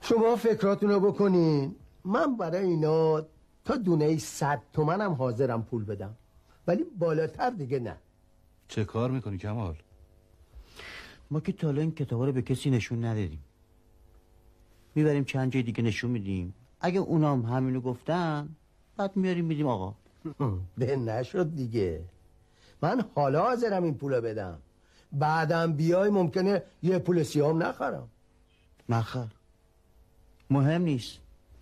شما فکراتونو بکنین. من برای اینا تا دونه 100 تومنم حاضرم پول بدم، ولی بالاتر دیگه نه. چه کار میکنی کمال؟ ما که تا حالا این کتابا رو به کسی نشون ندادیم. میبریم چند جای دیگه نشون میدیم، اگه اونام همینو گفتن بعد میاریم میدیم آقا. ده نشد دیگه. من حالا حاضرم این پولو بدم، بعدم بیای ممکنه یه پول سیام نخرم. نخر، مهم نیست.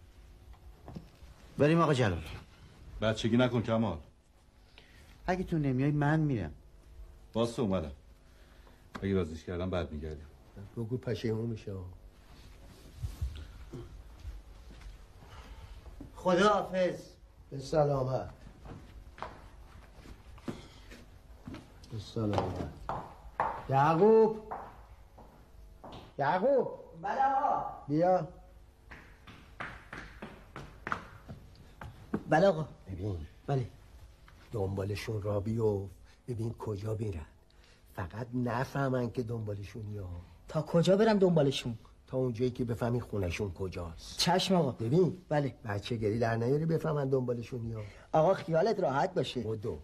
بریم آقا جلال. بچگی نکن کمال. اگه تو نمیای من میرم. باز تو اومدم. اگه رازیش کردم بعد میگردیم. بگو پشیمون میشه. خدا حافظ. به سلامت. به سلامت. یعقوب. یعقوب. بله آقا. بیا. بله آقا. ببین. بله. دنبالشون را بیفت، ببین کجا میرن. فقط نفهمن که دنبالشون یا. تا کجا برم دنبالشون؟ تا اونجایی که بفهمی خونشون کجاست. چشم آقا. ببین. بله. بچه گری در نیاری بفهمن دنبالشون یا. آقا خیالت راحت باشه. بدو.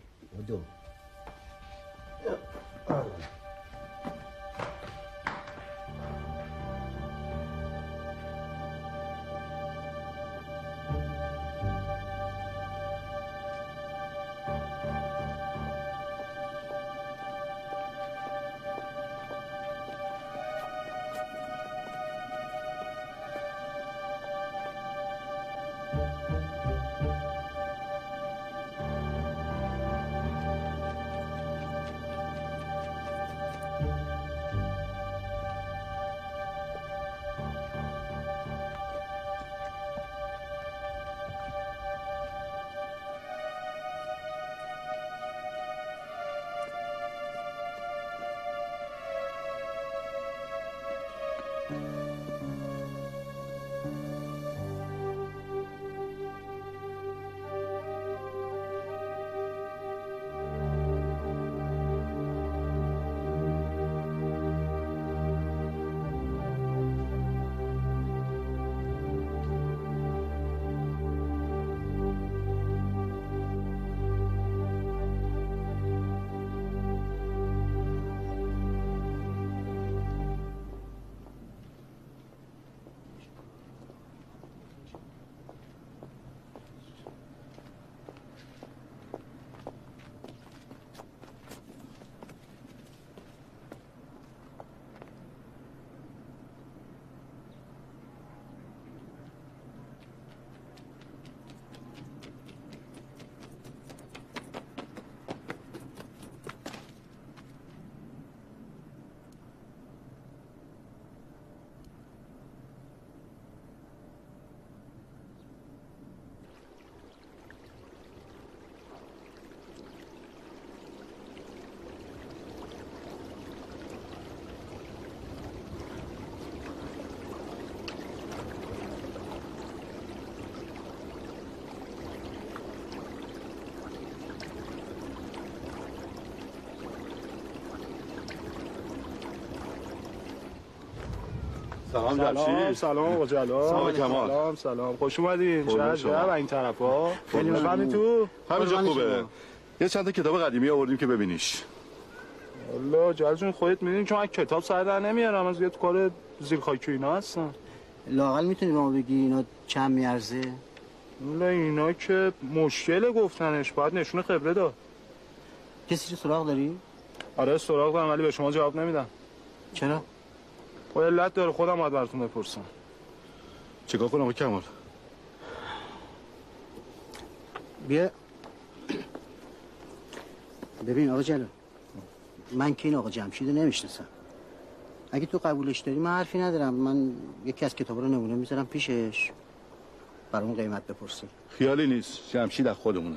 سلام جمشید. سلام آقا جلال. سلام کمال. سلام خوش اومدین. چه این طرفا؟ خیلی بفهمی تو همینجا خوبه. یه چند تا کتاب قدیمی آوردیم که ببینیش. والله جلال جون خودت میدونی چون کتاب سر در نمیارم، از یه کار زیر خاکی اینا هستن. لااقل میتونی به ما بگی اینا چند میارزه؟ والله اینا که مشکل گفتنش، باید نشونه خبره داد. کسی رو سراغ داری؟ آره سراغ دارم ولی به شما جواب نمیدم. چرا؟ خب علت داره، خودم باید براتون بپرسم. چیکار کنم کمال؟ بیا ببین آقا جلال، من که این آقا جمشید رو نمیشناسم. اگه تو قبولش داری من حرفی ندارم. من یکی از کتابا رو نمونه میذارم پیشش، برامون قیمت بپرسی. خیالی نیست، جمشید از خودمونه.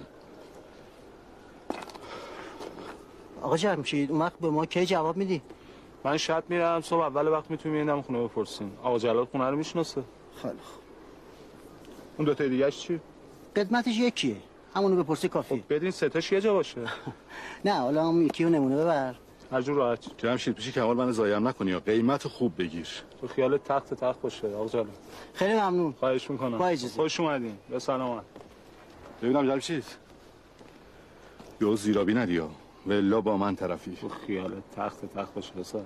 آقا جمشید اون وقت به ما کی جواب میدی؟ من شب میرم، صبح اول وقت میتونیم میرم خونه بپرسین. آقا جلال خونه رو میشناسه. خیلی خوب. اون دو تا دیگه‌اش چی؟ قدمتش یکیه، همونو بپرسی کافیه. خب بدین سه تاش یه جا باشه. نه حالا هم یکی رو نمونه ببر، هر جور راحت. جمشید پیش کمال من ضایعم نکنی یا قیمت خوب بگیر. تو خیال تخت باشه آقا جلال. خیلی ممنون. خواهش میکنم. با اجازه. خوش اومدین. به سلامت. ببینم جمشید یو زیرابی ندیا ولا با من طرفی. تو خیال تخت باشه پسر.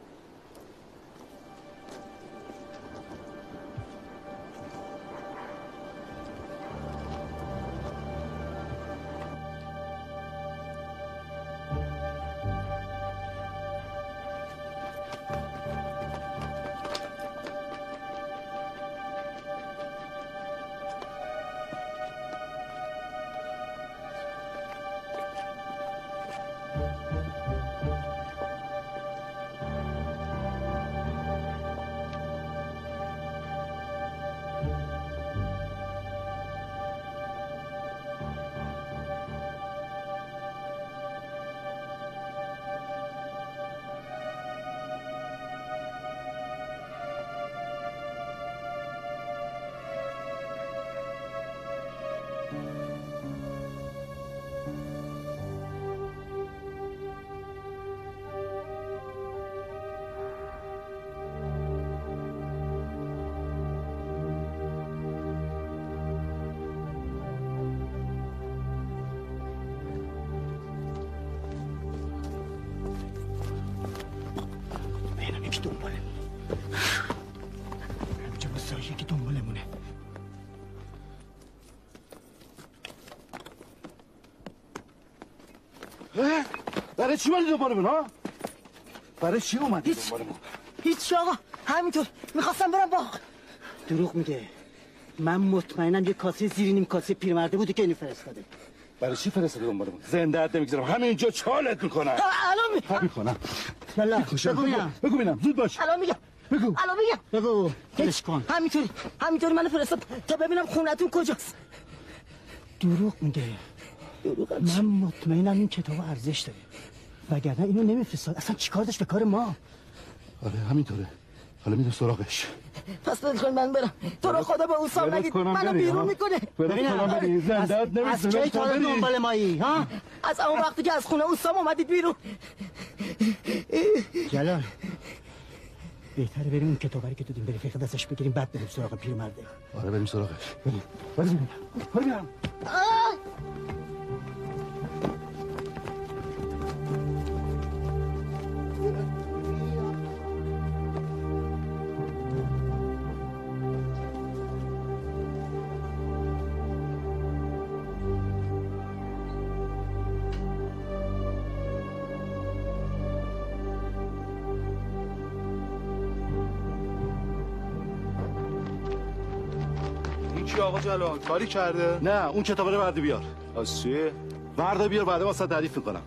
برای چی اومدی دنبال من ها؟ برای چی اومدی دنبال من؟ هیچ آقا همینطور میخواستم برم باغ. دروغ میگه. من مطمئنم یه کاسه زیر نیم کاسه پیرمرده بوده که اینو فرستاده. برای چی فرستاده دنبال من؟ زنده‌ات نمیگذارم همینجا چالت میکنم. الان میکنم. یالا بگو ببینم زود باش. الان میگم. بگو کلش کن. همینطوری منو فرستاد تا ببینم خونتون کجاست. دروغ میگه. من مطمئنم این کتاب ارزش داره وگرنه اینو نمیفرستاد. اصلا چیکار داشت به کار ما؟ آره همینطوره. حالا میره سراغش. پس بل کن من برم. تو رو خدا به اوسام نگید منو بیرون میکنه. ببینم زنده‌ات از کی تا دنبال مایی ها؟ از اون وقتی که از خونه اوسام اومدید بیرون. جلال بهتره بریم اون کتابی که دادیم بریم فقط ازش بگیریم بعد بریم سراغ پیرمرده. آره بریم سراغش. بریم. چی آقا جلال کاری کرده؟ نه اون کتابه رو برده بیار. از چی؟ برده بیار بعد واسه تعریف میکنم.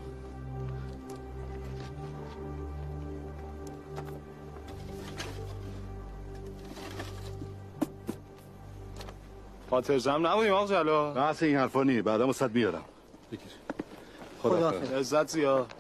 خاطر جمع نبودیم آقا جلال. بحث این حرفا نی بعدا واسه میارم. بگیر. خدا عزت زیاد.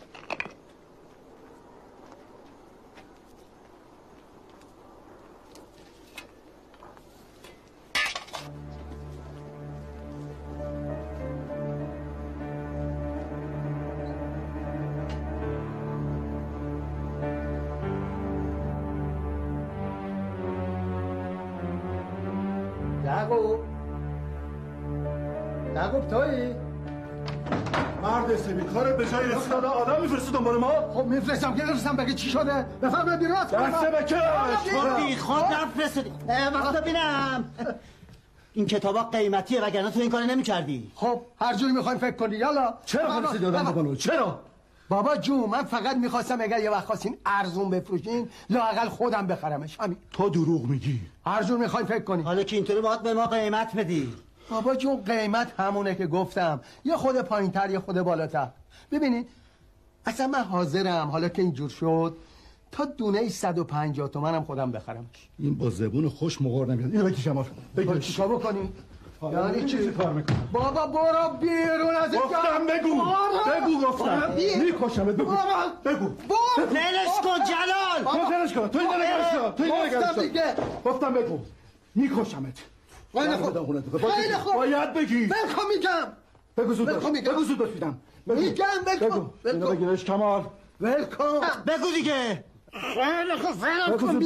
یعقوب تویی؟ مرد سمی کارت به جای رسیدن آدم میفرستی دنبال ما؟ خب میفرستم که نرسم بگه چی شده؟ بفرمه بیرون از دسته بکش! بی خود نفرستادی. وقتا بینم این کتابا قیمتیه وگرنه تو این کارو نمی‌کردی. خب هر جوری میخواین فکر کنی یالا. چرا فرستی دادم بکنو؟ چرا؟ بابا جون من فقط میخواستم اگر یه وقت خواستین ارزون بفروشین لااقل خودم بخرمش همین. تو دروغ میگی. هر جور میخواین فکر کنی. حالا که اینطوری باید به ما قیمت بدی. بابا جون قیمت همونه که گفتم، یه خود پایینتر یه خود بالاتر. ببینید اصلا من حاضرم حالا که اینجور شد تا دونه 150 تومنم خودم بخرمش. این با زبون خوش مغور نمیاد. اینو بکشم آر. بگو چیکار بکنی؟ یعنی چی کار میکنی؟ بابا برو بیرون از این گفتم بگو گفتم میکشمت بگو ولش کن جلال. تو ولش کن تو این نگرش گفتم بگو میکشمت. خیلی خوب باید بگی. بگو میگم. بگو زود باش میدم. میگم بگو. اینو بگیرش کمال. ولکام. بگو دیگه. خیلی خوب ولم کن.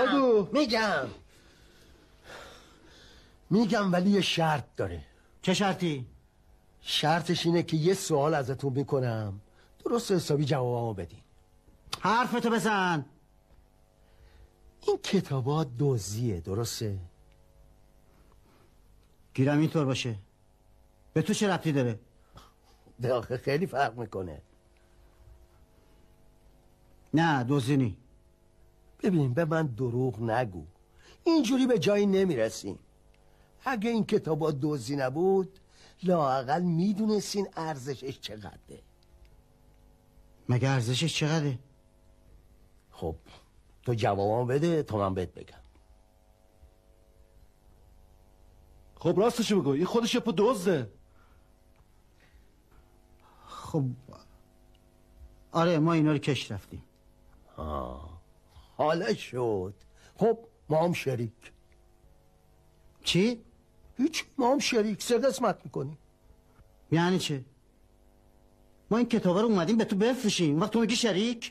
میگم ولی یه شرط داره. چه شرطی؟ شرطش اینه که یه سوال ازتون میکنم درست حسابی جوابمو بدین. حرفتو بزن. این کتابا دزدیه درسته؟ گیرم اینطور باشه. به تو چه ربطی داره؟ آخه خیلی فرق میکنه. نه دزدی نی. ببین به من دروغ نگو، اینجوری به جایی نمیرسیم. اگه این کتابا دزدی نبود لااقل میدونستین ارزشش چقدره. مگه ارزشش چقدره؟ خب تو جوابم بده تا من بهت بگم. خب راستشو بگو، این خودش یه پا دزده. خب آره ما اینا رو کش رفتیم. حالا شد. خب ما هم شریک. چی؟ هیچ، ما هم شریک 3 قسمت میکنیم. یعنی چه؟ ما این کتابا رو اومدیم به تو بفروشیم، وقت تو میگی شریک؟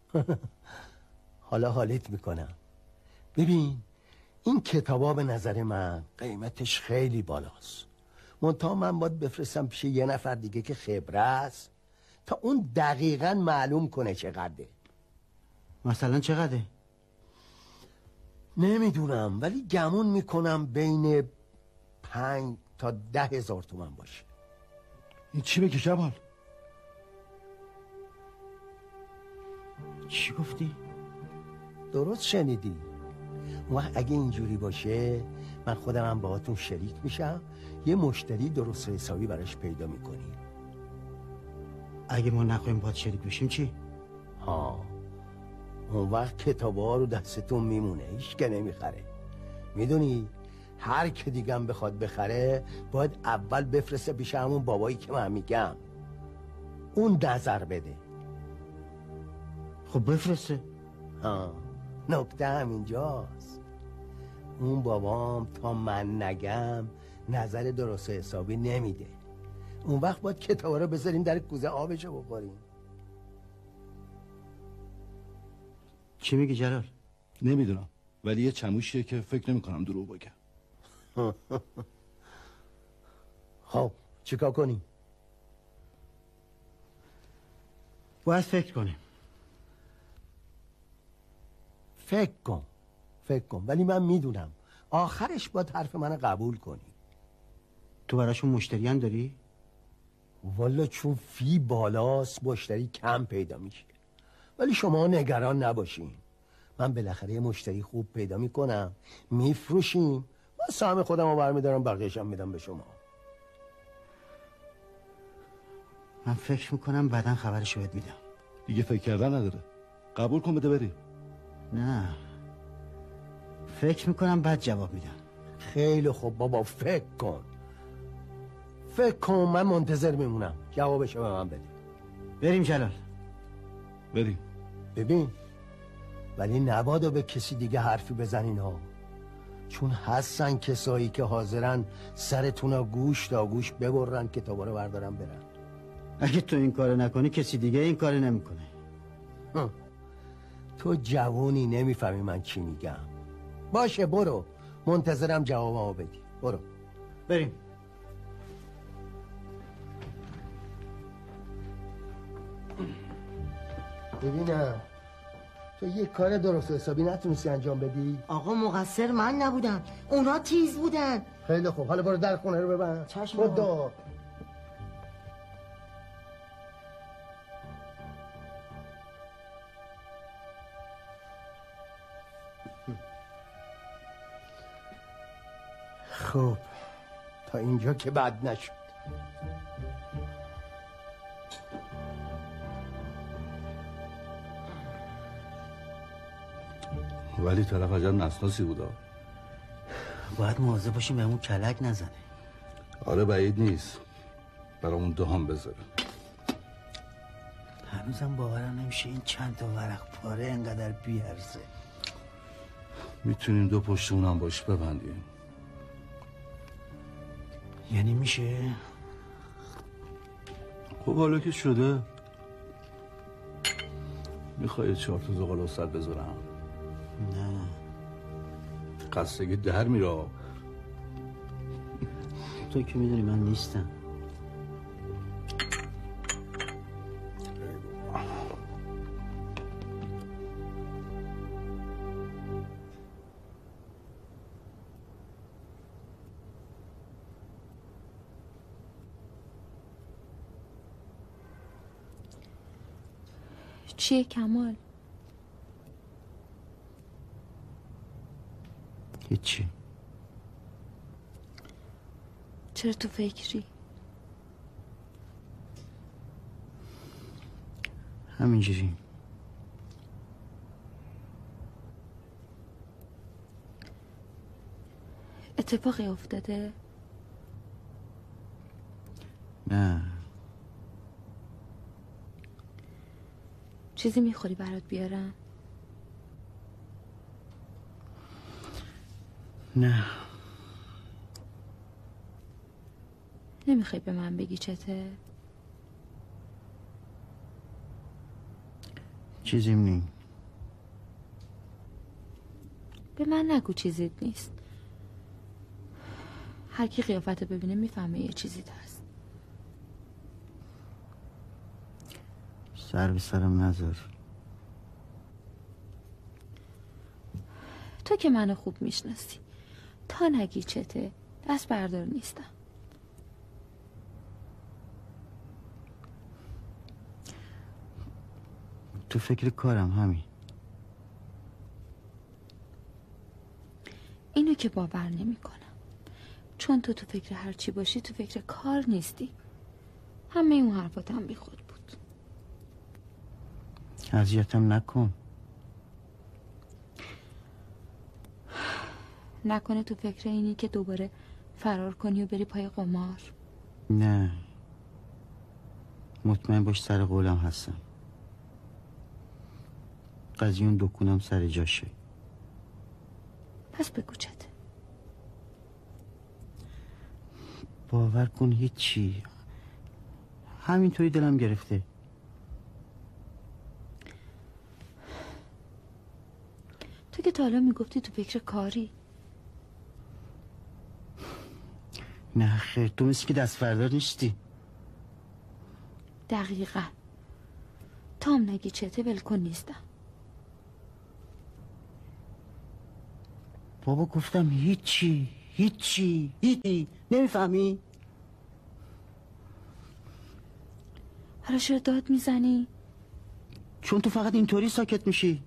حالا حالیت میکنم. ببین این کتابا به نظر من قیمتش خیلی بالاست. منتها من باید بفرستم پیش یه نفر دیگه که خبره است تا اون دقیقاً معلوم کنه چقدره. مثلا چقدره؟ نمیدونم ولی گمون میکنم بین 5 تا 10 هزار تومن باشه. این چی بگی جمال؟ چی گفتی؟ درست شنیدی. اون وقت اگه اینجوری باشه من خودم هم باهاتون شریک میشم، یه مشتری درست حسابی براش پیدا میکنیم. اگه ما نخواهیم باید شریک بشیم چی؟ اون وقت کتابا رو دستتون میمونه، هیچ که نمیخره. میدونی هر که دیگم بخواد بخره باید اول بفرسته پیش همون بابایی که من میگم، اون نظر بده. خب بفرسته. نکته همینجاست. اون بابام تا من نگم نظر درست حسابی نمیده. اون وقت باید کتابا رو بذاریم در کوزه آبشو بخوریم. چی میگی جلال؟ نمیدونم ولی یه چموشیه که فکر نمی‌کنم دروغ بگم. خب چیکار کنیم؟ باید فکر کنیم. فکر کن ولی من میدونم آخرش باید حرف من قبول کنی. تو براشون مشتری هم داری؟ والا چون فی بالاست مشتری کم پیدا میشه، ولی شما نگران نباشین، من بالاخره مشتری خوب پیدا میکنم، میفروشیم، من سهم خودم رو برمیدارم بقیه‌شم میدم به شما. من فکر میکنم بعداً خبرشو بهت میدم. دیگه فکر کردن نداره، قبول کن بده بری. نه فکر میکنم بعد جواب میدم. خیلی خوب بابا فکر کن من منتظر میمونم، جوابشو به من بده. بریم جلال. بریم. ببین ولی نبادا به کسی دیگه حرفی بزنین ها، چون هستن کسایی که حاضرن سرتونا گوش تا گوش ببرن کتابا رو بردارن برن. اگه تو این کارو نکنی کسی دیگه این کارو نمیکنه. تو جوونی نمیفهمی من چی میگم. باشه برو، منتظرم جوابمو بدی. برو بریم. ببینم تو یه کار درست حسابی نتونستی انجام بدی؟ آقا مقصر من نبودم، اونا تیز بودن. خیلی خوب حالا برو در خونه رو ببند. چشم خدا. خب تا اینجا که بد نشد. ولی طرف عجب نسناسی بودا. باید مواظب باشیم به همون کلک نزنه. آره بعید نیست برامون دهان بذاره. هنوزم باورم نمیشه این چند تا ورق پاره انقدر بیارزه. میتونیم 2 پشت اونم باش ببندیم. یعنی میشه؟ خب حالا که شده. میخوای 4 تا زغال وسط بذارم؟ نه خستگی در میره. تو که میدونی من نیستم. چیه کمال؟ هیچی. چرا تو فکری؟ همینجوری. اتفاقی افتاده؟ نه. چیزی میخوری برات بیارم؟ نه. نمیخوای به من بگی چته؟ چیزیم نی. به من نگو چیزیت نیست. هر کی قیافت ببینه میفهمه یه چیزیت هست. سر به سرم نذار. تو که منو خوب میشناسی. تا نگی چته دست بردار نیستم. تو فکر کارم همین. اینو که باور نمی کنم. چون تو فکر هر چی باشی تو فکر کار نیستی. همه اون حرفاتم بی خود بود. اذیتم نکن. نکنه تو فکر اینی که دوباره فرار کنی و بری پای قمار؟ نه. مطمئن باش سر قولم هستم. قضیه اون دکونم سر جاشه. پس بگو چته. باور کن هیچی. همینطوری دلم گرفته. تو که تا حالا میگفتی تو فکر کاری. نه خیر، تو مثل که دست بردار نیستی. دقیقا. تام نگی چته ولکن نیستم. بابا گفتم هیچی. نمیفهمی؟ حالا چرا داد میزنی؟ چون تو فقط اینطوری ساکت میشی.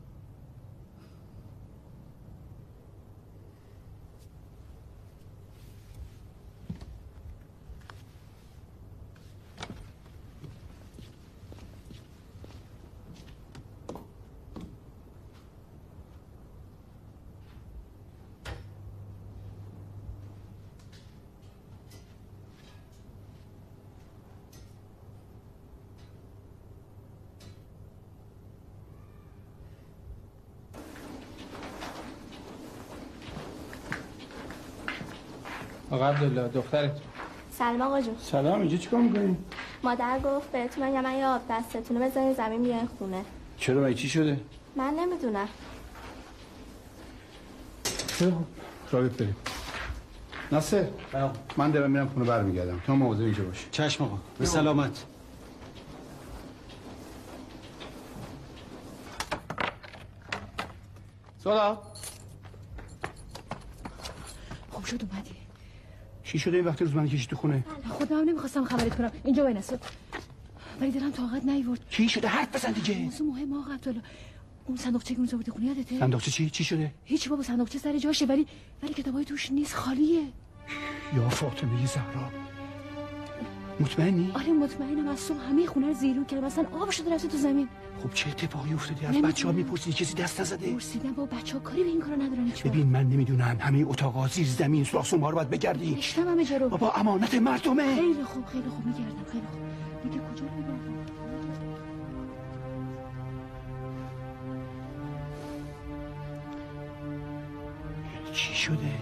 آقا عبدالله دخترت. سلام آقا جون. سلام. اینجا چیکار میکنی؟ مادر گفت بهتون میگم من یه آب دستتونه بزنین زمین بیاین خونه. چرا مگه چی شده؟ من نمیدونم. خب راه بریم. ناصر من دارم میرم خونه برمیگردم. تو مواظب اینجا باش. چشم آقا. به سلامت. سلام. خوب شد اومدی. چی شده این وقتی روزمانی کشی تو خونه؟ خودم نمیخواستم خبرت کنم. اینجا وای نسود. ولی دلم طاقت نیورد. چی شده؟ حرف بزن دیگه. موضوع مهم آقا عبدالله. اون صندوقچه که اون زاویه خونه یادته؟ صندوقچه چی شده؟ هیچ بابا، صندوقچه سر جاشه ولی کتابای توش نیست، خالیه. یا فاطمه زهرا. مطمئنی؟ آره مطمئنم. از صبح همه خونه رو زیرو کردم، اصلا آب شده رفته تو زمین. خب چه اتفاقی افتادی؟ از بچه‌ها میپرسیدی کسی دست نزده؟ پرسیدم با بچه‌ها کاری به این کارا ندارن هیچ. ببین من نمیدونم، همه اتاقا زیر زمین سوراخ‌ها رو باید بگردی. میشتم همه جا رو. بابا امانت مردمه. خیلی خوب میگردم. خیلی خوب. دیگه کجا رو بگردم؟ چی شده؟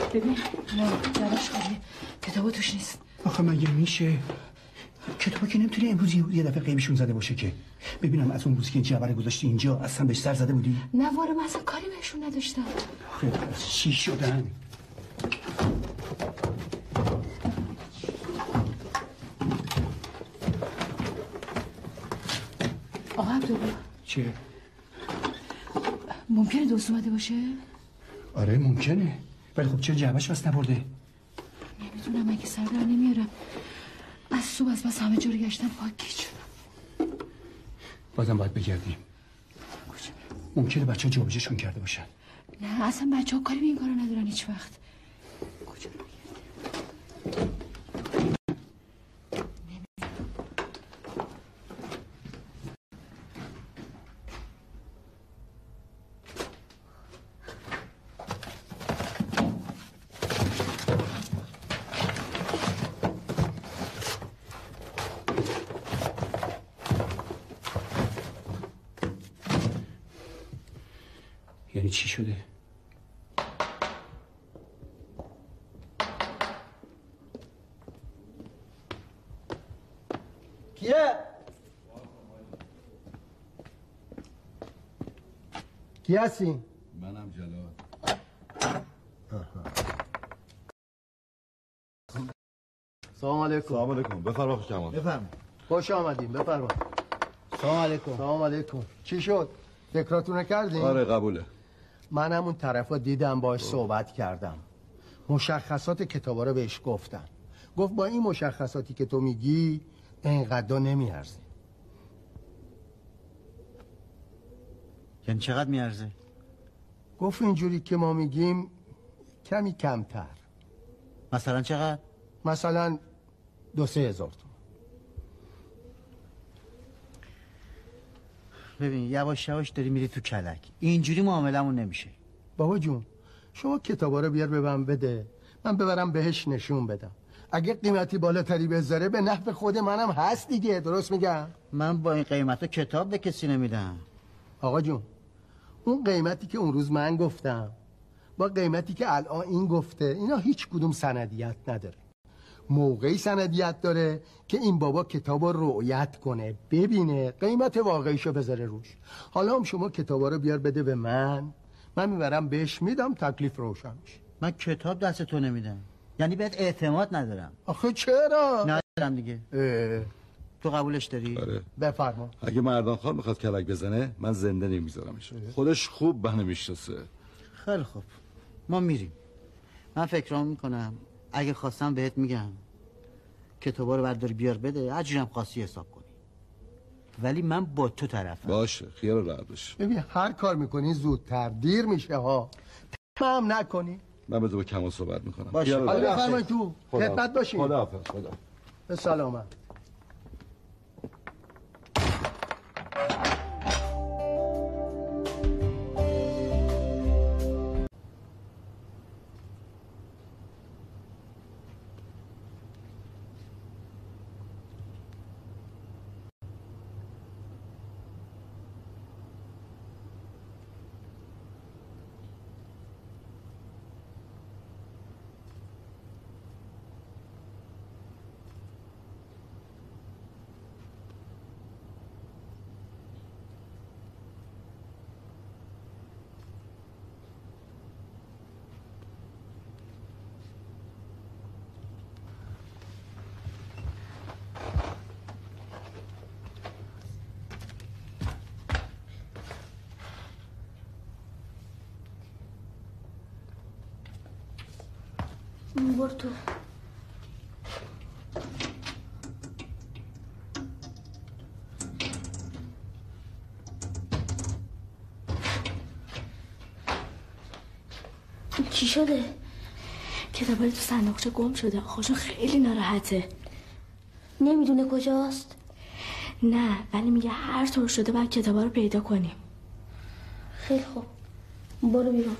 ببین نه درش خالیه کتابا توش نیست. آخه مگه میشه کتابا که نمیتونه امروز یه دفعه قیمشون زده باشه که. ببینم از اون روزی که جعبه گذاشتی اینجا اصلا بهش سر زده بودی؟ نه واره من اصلا کاری بهشون نداشتم. خیلی چی شدن؟ آقا عبدالله چیه؟ ممکنه دوست اومده باشه؟ آره ممکنه ولی خب چرا جعبهش بس نبرده؟ نمیدونم اگه سر در نمیارم. از صبح از بس همه جور گشتم پاک گیج شدم. بازم باید بگردیم. ممکنه بچه ها جابجاشون کرده باشن. نه اصلا بچه ها کاری به این کارا ندارن هیچ وقت. کجا بگردیم؟ یعنی چی شده؟ کیه؟ کی هستی؟ منم جلال. سلام علیکم. سلام علیکم. بفرما کمال. بفرم. خوش آمدین. بفرما. سلام علیکم. سلام علیکم. چی شد؟ فکراتون کردین؟ آره قبوله. من همون طرفا دیدم باهاش صحبت کردم. مشخصات کتابا رو بهش گفتم. گفت با این مشخصاتی که تو میگی اینقدر نمیارزه. یعنی چقدر میارزه؟ گفت اینجوری که ما میگیم کمی کمتر. مثلا چقدر؟ مثلا 2-3 هزار تومان. ببین یواش یواش داری میری تو کلک. اینجوری معاملمون نمیشه. بابا جون شما کتابا رو بیار به من بده، من ببرم بهش نشون بدم. اگه قیمتی بالاتری بذاره به نفع خود منم هست دیگه. درست میگم؟ من با این قیمت کتاب به کسی نمیدم. آقا جون اون قیمتی که اون روز من گفتم با قیمتی که الان این گفته اینا هیچ کدوم سندیت نداره. موقعی سندیت داره که این بابا کتابا رو رؤیت کنه، ببینه، قیمت واقعیشو بذاره روش. حالا هم شما کتابا رو بیار بده به من میبرم بهش میدم، تکلیف روشن میشه. من کتاب دست تو نمیدم. یعنی بهت اعتماد ندارم. آخه چرا؟ ندارم دیگه. تو قبولش داری؟ آره. بفرما. اگه مردان خان میخواد کلک بزنه من زنده نمیذارمش. خودش خوب منو میشناسه. خیلی خوب ما میریم. من فکرام میکنم اگه خواستم بهت میگم کتابا رو بردار بیار بده، هرجورم خواستی حساب کنی، ولی من با تو طرفم. باشه خیال راحت باش. ببین هر کار میکنی زودتر دیر میشه ها. تمام نکنی. من با کمال صحبت میکنم. باشه. حالا بفرمایید تو خدمت باشین. خداحافظ. خدا به سلامت. برو تو. چی شده؟ کتابای تو صندوقچه گم شده. آخوشون خیلی ناراحته. نمیدونه کجاست؟ نه ولی میگه هر طور شده باید کتابا رو پیدا کنیم. خیلی خوب برو بیرون.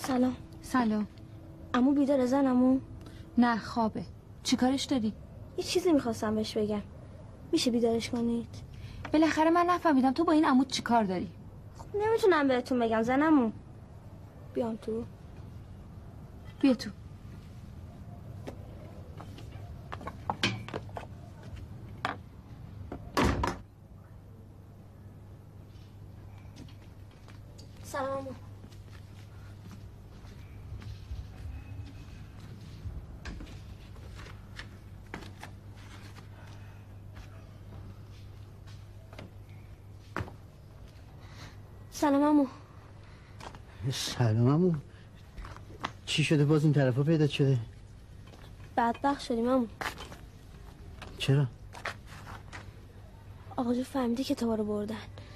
سلام. سلام. عمو بیداره زنمو؟ نه خوابه. چی کارش داری؟ یه چیزی میخواستم بهش بگم. میشه بیدارش کنید؟ بالاخره من نفهمیدم تو با این عمود چی کار داری؟ خب نمیتونم بهتون بگم زنمو. بیام تو. بیا تو. سلام عمو. سلام عمو. سلام عمو. چی شده باز این طرفا پیدا شده؟ بدبخت شدیم عمو. چرا؟ آقا جو فهمیده کتابا رو بردن.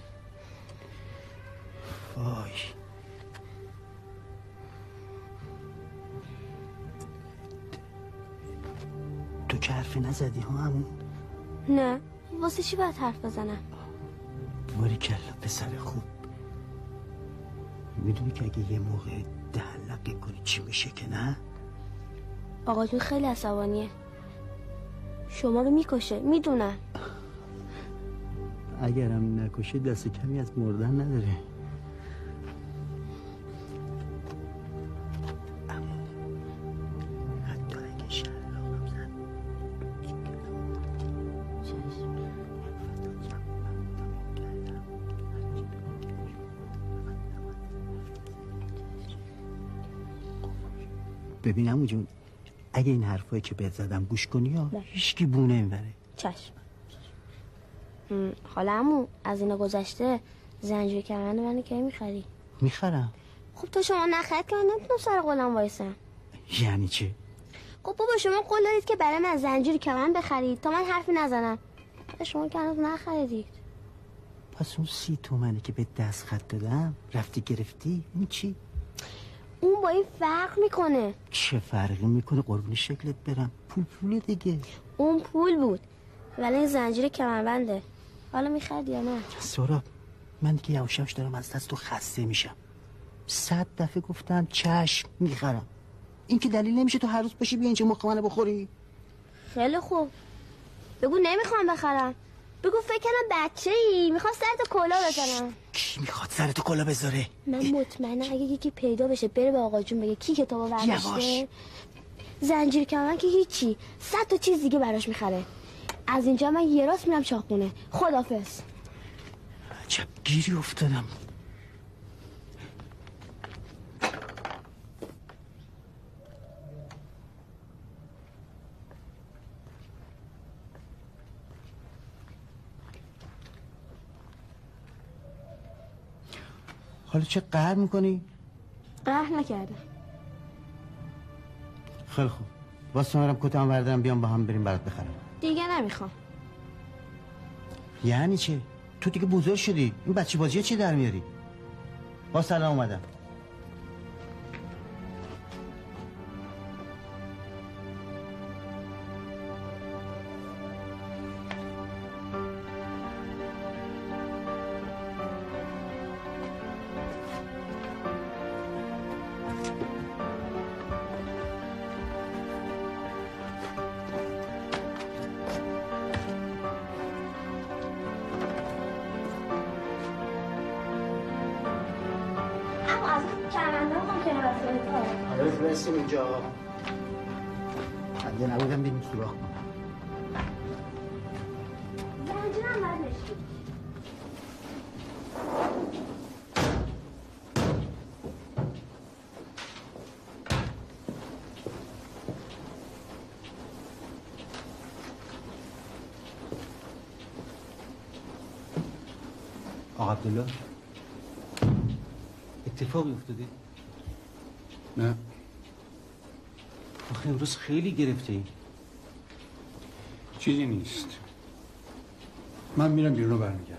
وای. تو که حرفی نزدی ها عمو؟ نه واسه چی باید حرف بزنم؟ باریکلا پسر خوب. میدونی که اگه یه موقع دهلقی کنی چی میشه که نه؟ آقا جون خیلی عصبانیه. شما رو میکشه میدونم. اگرم نکشه دست کمی از مردن نداره. حتی اگه شلاقم زد ببین عمو جون، اگه این حرفایی که بهت زدم گوش کنی یا هیچکی بونه اینوره. چشم. حالا عمو از اینا گذشته زنجیر کمربند منو کی میخری؟ میخرم. خب تو شما نخرید که من نمیتونم سر قولم وایسم. یعنی چه؟ خب بابا شما قول دادید که برای من زنجیر کمربند بخرید تا من حرفی نزنم. شما که هنوز نخریدید. پس اون 30 تومنی که به دست خط دادم رفتی گرفتی؟ این چی؟ اون با این فرق میکنه. چه فرقی میکنه قربون شکلت برم؟ پوله دیگه. اون پول بود ولی این زنجیر کمربنده. حالا میخرید یا نه؟ سهراب من دیگه یواش یواش دارم از دست تو خسته میشم. 100 دفعه گفتم چشم میخرم. این که دلیل نمیشه تو هر روز باشی بیا اینجا مخ منو بخوری. خیلی خوب بگو نمیخوام بخرم. بگو فکر کنم بچه‌ای میخواد سرت کلا بزنم. کی میخواد سرت کلا بذاره؟ من مطمئنم اگه یکی پیدا بشه بره به آقا جون بگه کی کتابو برداشته زنجیر کمربند که هیچی 100 تا چیز دیگه براش میخره. از اینجا من یه راست میرم چاخونه. خدافظ. عجب گیری افتادم. حالا چه قهر میکنی؟ قهر نکردم. خیلی خوب واسه منم کتم بردارم بیام با هم بریم برات بخرم. دیگه نمیخوام. یعنی چه؟ تو دیگه بزرگ شدی. این بچه بازیه چی در میاری؟ با سلام اومدم. برسیم اینجا اگه نبودم بریم سوراخ کنم. زنجیرم باید نشید. آقا عبدالله اتفاقی افتاده؟ نه آخه امروز خیلی گرفته ای. چیزی نیست. من میرم بیرون رو برمیگردم.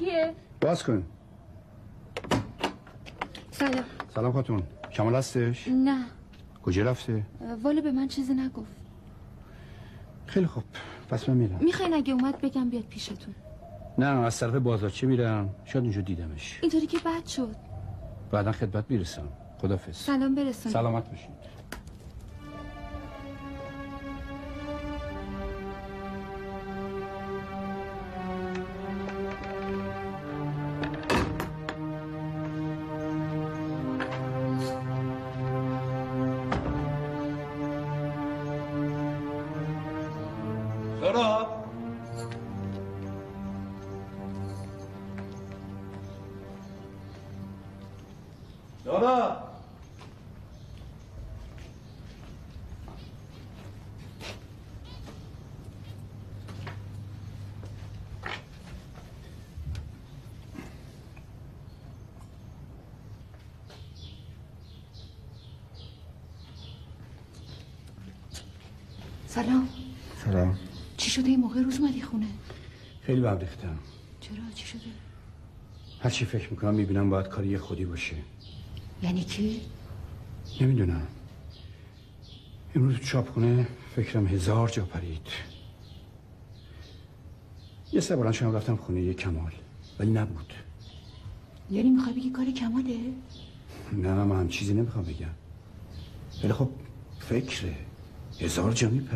کیه؟ باز کن. سلام. سلام خاتون. کمال هستش؟ نه. کجا رفته؟ والا به من چیزی نگفت. خیلی خوب، پس من میرم. میخواین اگه اومد بگم بیاد پیشتون؟ نه از طرف بازارچه میرم، شاید اونجا دیدمش. اینطوری که بد شد. بعدا خدمت میرسم. خدافظ. سلام برسون. سلامت باشید. سلام. سلام. چی شده این موقع روز اومدی خونه؟ خیلی به هم ریختم. چرا؟ چی شده؟ هر چی فکر میکنم میبینم باید کاری خودی باشه. یعنی کی؟ نمیدونم. امروز چاپخونه فکرم 1000 جا پرید. یه سه بارن شما رفتم خونه یه کمال ولی نبود. یعنی میخوای بگی کار کماله؟ نه من هم چیزی نمیخوام بگم ولی خب فکره 1000 جا میپره.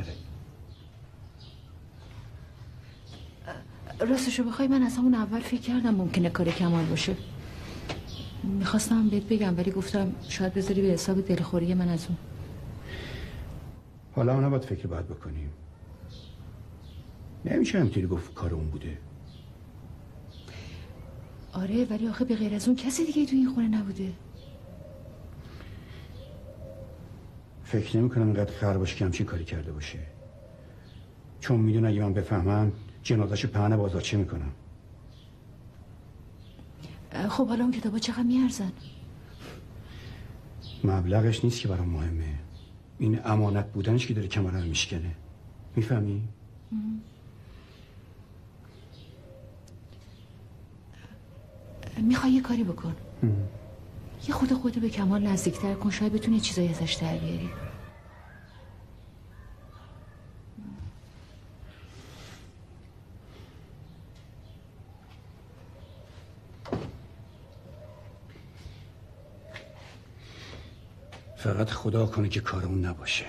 راستشو بخوای من از همون اول فکر کردم ممکنه کار کمال باشه. میخواستم بهت بگم ولی گفتم شاید بذاری به حساب دلخوری من از اون. حالا هم نباید فکر باید بکنیم. نمیشه همینطوری گفت کار اون بوده. آره ولی آخه به غیر از اون کسی دیگه تو این خونه نبوده. فکر نمی کنم اینقدر خر باشه که همچین کاری کرده باشه. چون میدون اگه من بفهمم جنازه‌شو پهن بازارچه میکنم. خب حالا اون کتابا چقدر میارزن؟ مبلغش نیست که برام مهمه. این امانت بودنش که داره کمرم میشکنه. میفهمی؟ میخوای یه کاری بکن. یه خودو به کمال نزدیکتر کن، شاید بتونی چیزایی ازش در بیاری. فقط خدا کنه که کار اون نباشه.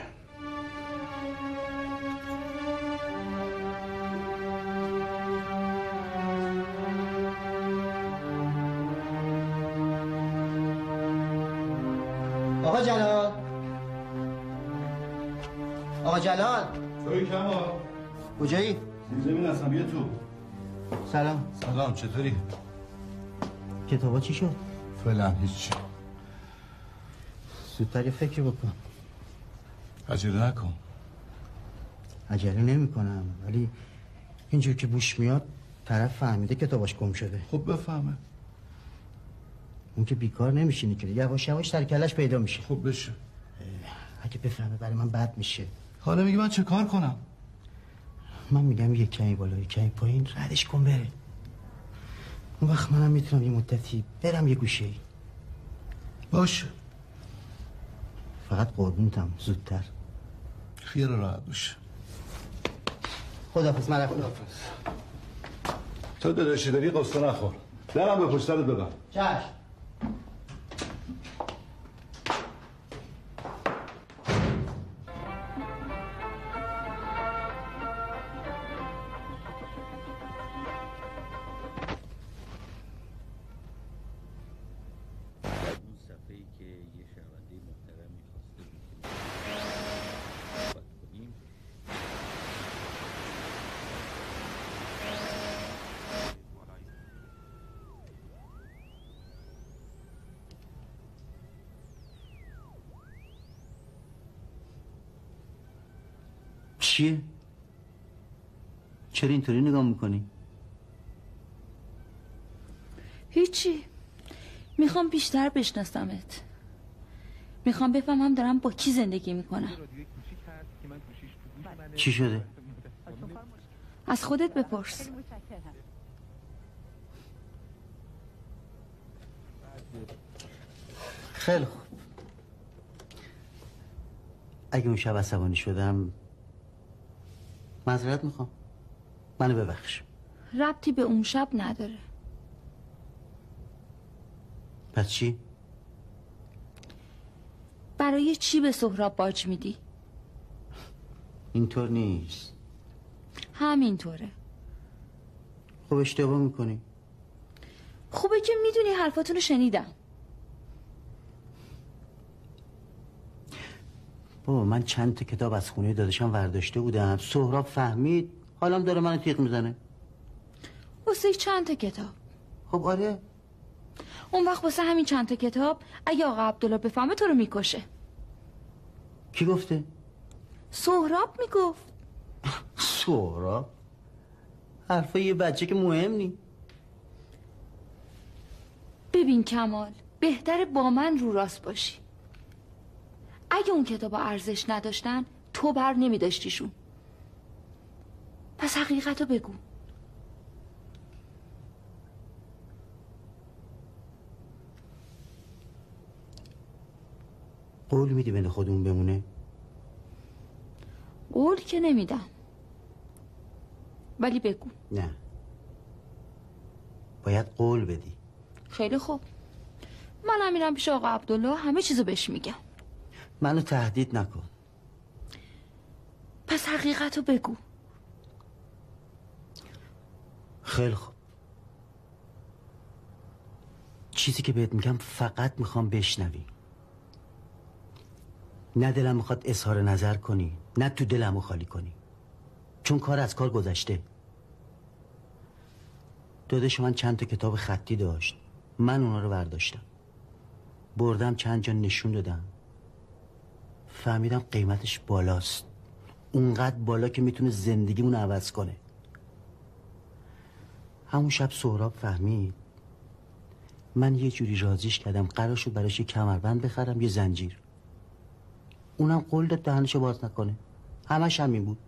آقا جلال. آقا جلال. توی کمال کجایی؟ زمین هستم بیا تو. سلام. سلام چطوری؟ کتابا چی شد؟ فعلا هیچی. زودتر یه فکر بکن. عجله نکن. عجله نمی کنم ولی اینجور که بوش میاد طرف فهمیده کتاباش گم شده. خب بفهمه. اون که بیکار نمیشینه که یواش یواش در کلش پیدا میشه. خب بشه. اگه بفهمه برای من بد میشه. حالا میگی من چه کار کنم؟ من میگم یک کمی بالا یک کمی پایین ردش کن بره. اون وقت منم میتونم یه مدتی برم یه گوشه‌ای. باشه. فقط قربونتم زودتر. خیال راحت باشه. خداحافظ. من رفتم. خداحافظ. تو داداشی داری قصه نخور. درم به پشت سرت ببند. چشم. چیه؟ چرا اینطوری نگاه میکنی؟ هیچی. میخوام بیشتر بشناسمت. میخوام بفهمم دارم با کی زندگی میکنم. چی شده؟ از خودت بپرس. خیلی خوب. اگه اون شب عصبانی شدم معذرت میخوام، منو ببخش. ربطی به اون شب نداره. پس چی؟ برای چی به سهراب باج میدی؟ اینطور نیست. همینطوره. خب اشتباه میکنی. خوبه که میدونی حرفاتونو شنیدم. بابا من چند تا کتاب از خونه داداشم ورداشته بودم، سهراب فهمید، حالا داره منو تیغ میزنه. واسه چند تا کتاب؟ خب آره. اون وقت واسه همین چند تا کتاب اگه آقا عبدالله بفهمه تو رو میکشه. کی گفته؟ سهراب میگفت. سهراب؟ حرفای یه بچه که مهم نی. ببین کمال، بهتره با من رو راست باشی. اگه اون کتابا ارزش نداشتن تو بر نمیداشتیشون. پس حقیقتو بگو. قول میدی بین خودمون بمونه؟ قول که نمیدم، ولی بگو. نه، باید قول بدی. خیلی خوب، منم میرم پیش آقا عبدالله، همه چیزو بهش میگم. منو تهدید نکن. پس حقیقتو بگو. خیلی خوب. چیزی که بهت میگم فقط میخوام بشنوی. نه دلم میخواد اظهار نظر کنی، نه تو دلمو خالی کنی، چون کار از کار گذشته. داداش من چند تا کتاب خطی داشت، من اونا رو برداشتم، بردم چند جا نشون دادم، فهمیدم قیمتش بالاست، اونقدر بالا که میتونه زندگیمون رو عوض کنه. همون شب سهراب فهمید، من یه جوری راضیش کردم قرار شد براش یه کمربند بخرم، یه زنجیر. اونم قول داد دهنشو باز نکنه. همش همین بود.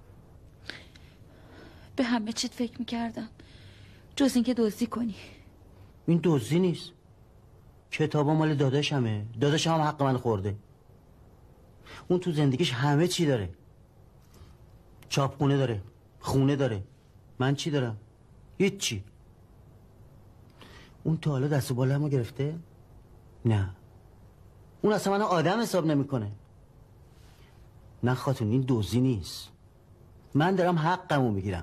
به همه چیت فکر میکردم جز اینکه دزدی کنی. این دزدی نیست، کتابا مال داداشمه، داداشم هم حق من خورده. اون تو زندگیش همه چی داره، چاپخونه داره، خونه داره. من چی دارم؟ هیچی. اون تا حالا دست و بالامو گرفته؟ نه، اون اصلا منو آدم حساب نمیکنه. نه خاتون، این دزدی نیست، من دارم حقمو میگیرم.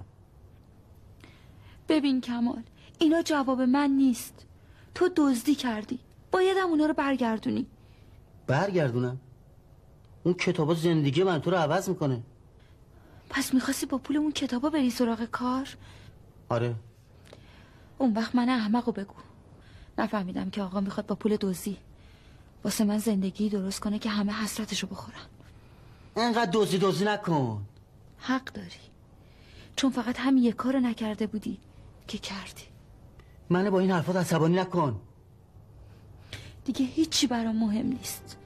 ببین کمال، اینا جواب من نیست. تو دزدی کردی، بایدم اونا رو برگردونی. برگردونم؟ اون کتابا زندگی من تو رو عوض میکنه. پس میخواستی با پول اون کتابا بری سراغ کار؟ آره. اون وقت من احمقو بگو. نفهمیدم که آقا میخواد با پول دزدی واسه من زندگی درست کنه که همه حسرتشو بخورن. اینقدر دزدی نکن. حق داری، چون فقط همین یک کارو نکرده بودی که کردی. منو با این حرفات عصبانی نکن. دیگه هیچی برام مهم نیست.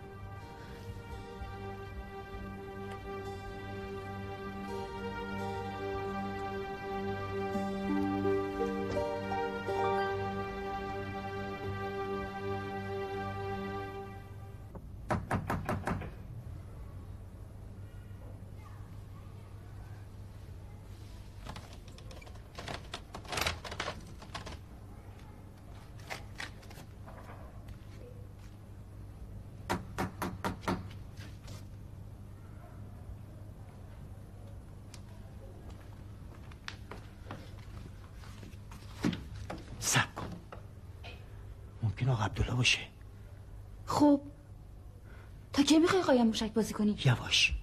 آقا عبدالله باشه. خب تا کی میخوای قایم موشک بازی کنی؟ یواش.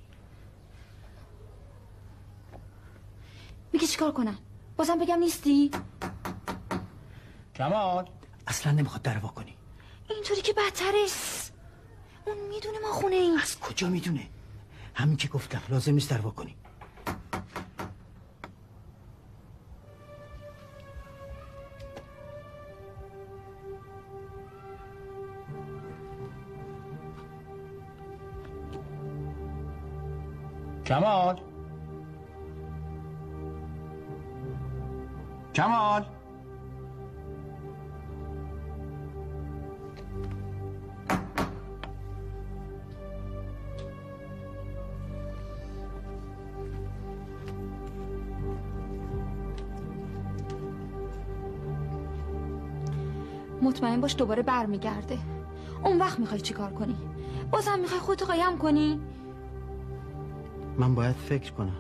میگی چیکار کنم؟ بازم بگم نیستی؟ کمال اصلا نمیخواد در وا کنی. اینطوری که بدتره. اون میدونه ما خونه این. از کجا میدونه؟ همین که گفتم لازم نیست در وا کنی. کمال کمال مطمئن باش دوباره برمیگرده. اون وقت میخوای چیکار کنی؟ بازم میخوای خودتو قایم کنی؟ من باید فکر کنم.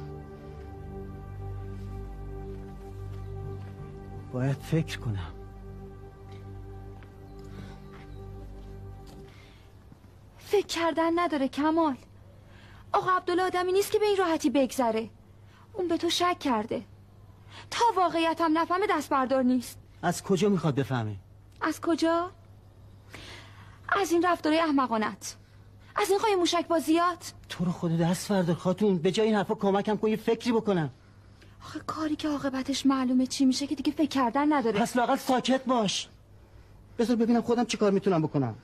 فکر کردن نداره کمال. آقا عبدالله آدمی نیست که به این راحتی بگذره. اون به تو شک کرده. تا واقعیت هم نفهمه دست بردار نیست. از کجا میخواد بفهمه؟ از کجا؟ از این رفتارهای احمقانت، از این قایم موشک بازیات. تو رو خدا دست بردار خاتون، به جای این حرفا کمکم کن یه فکری بکنم. آخه کاری که عاقبتش معلومه چی میشه که دیگه فکر کردن نداره. پس لااقل ساکت باش. بذار ببینم خودم چی کار میتونم بکنم.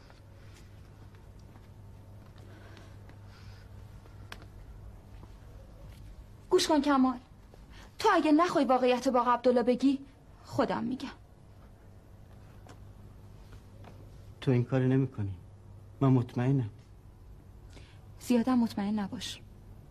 گوش کن کمال، تو اگه نخوای واقعیت با عبدالله بگی خودم میگم. تو این کار نمی کنی. من مطمئنم. زیادم مطمئن نباش.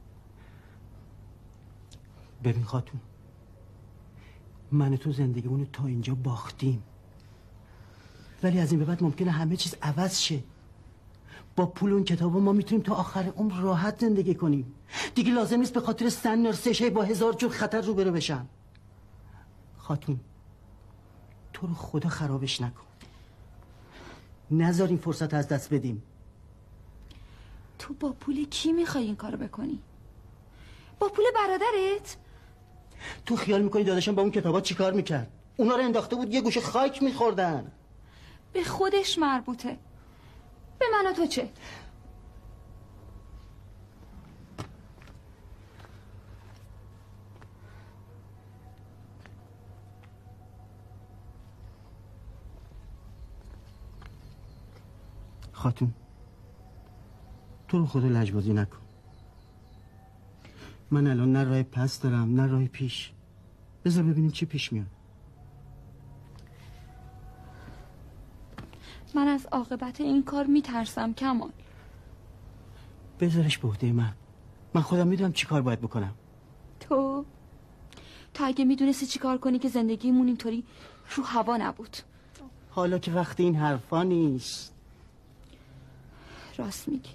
ببین خاتون، من تو زندگیمونو تا اینجا باختیم، ولی از این به بعد ممکنه همه چیز عوض شه. با پول اون کتابا ما میتونیم تا آخر عمر راحت زندگی کنیم. دیگه لازم نیست به خاطر سن یا سشه با 1000 جور خطر روبرو بشم. خاتون، تو رو خدا خرابش نکن. نذار این فرصت از دست بدیم. تو با پول کی میخوای این کارو بکنی؟ با پول برادرت؟ تو خیال میکنی داداشم با اون کتابا چی کار میکرد؟ اونا رو انداخته بود یه گوشه خاک میخوردن. به خودش مربوطه. به من و تو چه؟ خاتون، تو رو خدا لجبازی نکن. من الان نه راه پس دارم نه راه پیش. بذار ببینیم چی پیش میاد. من از عاقبت این کار میترسم کمال. بذارش به عهده من خودم میدونم چی کار باید بکنم. تو اگه میدونستی چی کار کنی که زندگیمون اینطوری رو هوا نبود. حالا که وقت این حرفا نیست. راست میگی.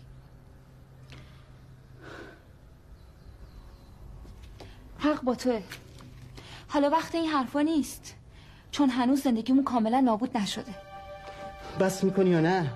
حق با توه. حالا وقت این حرفا نیست، چون هنوز زندگیمون کاملا نابود نشده. بس میکنی یا نه؟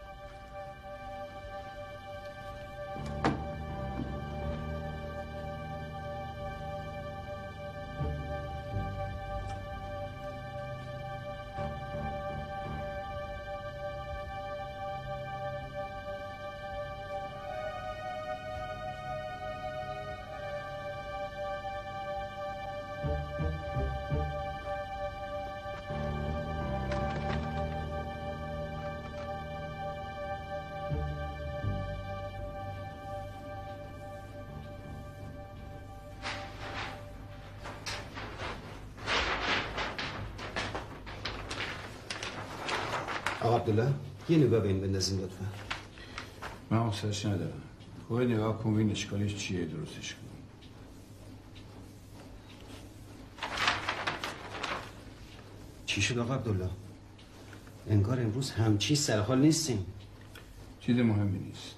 آقا عبدالله یه نگاه به این بندازیم لطفا. من حوصله‌اش ندارم. خود نگاه کن ببین اشکالش چیه، درستش کن. چی شد آقا عبدالله؟ انگار امروز همچی سرحال نیستیم. چیز مهمی نیست.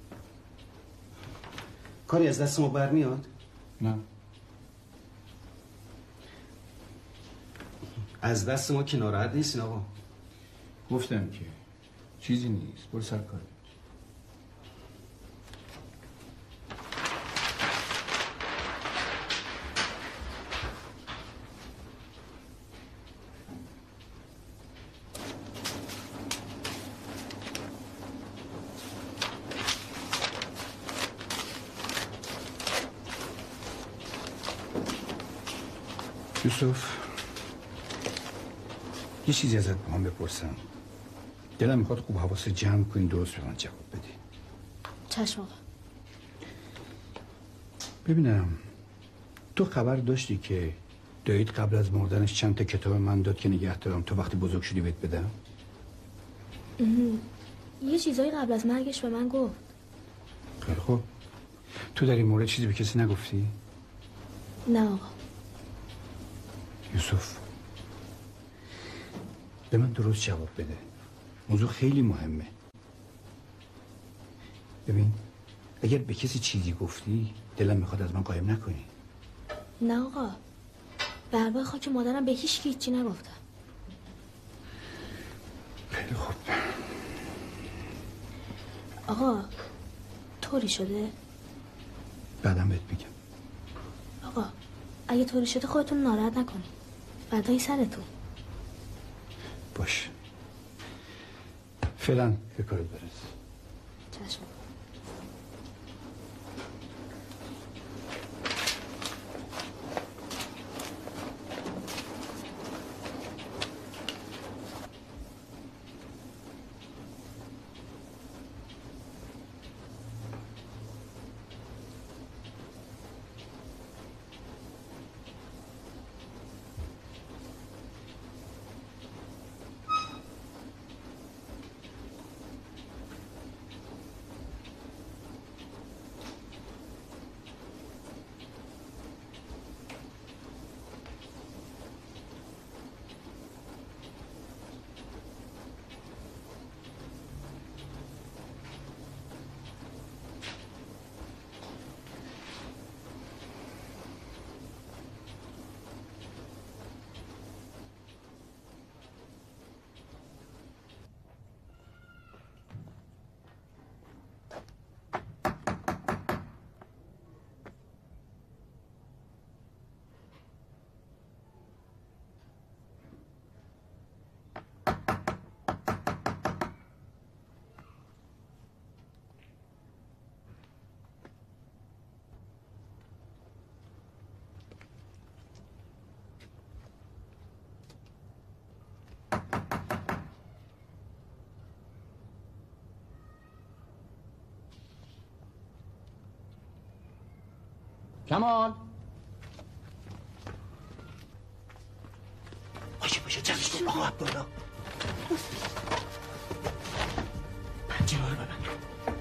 کاری از دست ما برمیاد؟ نه. از دست ما که ناراحت نیستین آقا. گفتم که چیزی نیست، برو سر کارت. یوسف، یه چیزی ازت بخوام بپرسم. دلم میخواد خوب حواست جمع کنی، درست به من جواب بدی. چشم آقا. ببینم تو خبر داشتی که دایید قبل از مردنش چند تا کتاب من داد که نگه دارم تا وقتی بزرگ شدی بهت بدم؟ یه چیزایی قبل از مرگش به من گفت. خیلی خوب. تو در این مورد چیزی به کسی نگفتی؟ نه آقا. یوسف، به من درست جواب بده. موضوع خیلی مهمه. ببین اگر به کسی چیزی گفتی دلم میخواد از من قایم نکنی. نه آقا، به ارواح خاک مادرم به هیچ کی هیچی نگفتم. خیلی خوب. آقا طوری شده؟ بعدم بهت میگم. آقا اگه طوری شده خودتون ناراحت نکنید، فدای سرتون. باش، فعلا به کارت برس. چشم. کمال باشه جلوش آقا عبدالله پنجره رو ببند.